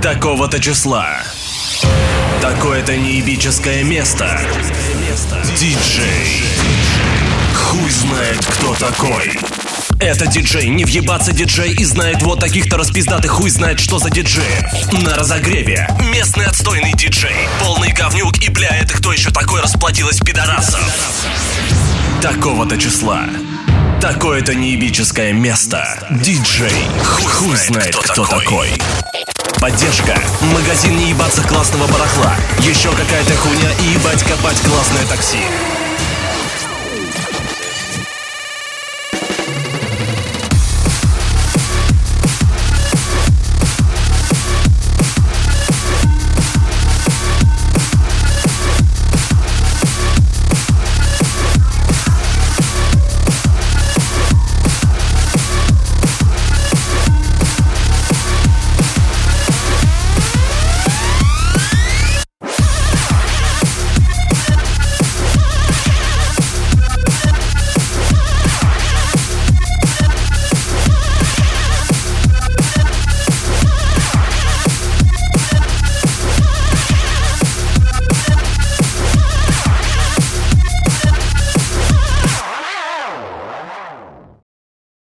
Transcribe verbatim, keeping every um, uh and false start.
такого-то числа. Такое-то неебическое место. Диджей. Хуй знает, кто такой. Это диджей, не въебаться диджей. И знает вот таких-то распиздатых. Хуй знает, что за диджей. На разогреве местный отстойный диджей. Полный говнюк и бля, это кто еще такой расплодилась пидорасов. Такого-то числа. Такое-то неебическое место. Диджей. Хуй, Хуй знает, кто, кто такой. Поддержка. Магазин не ебаться классного барахла. Еще какая-то хуйня и ебать копать классное такси.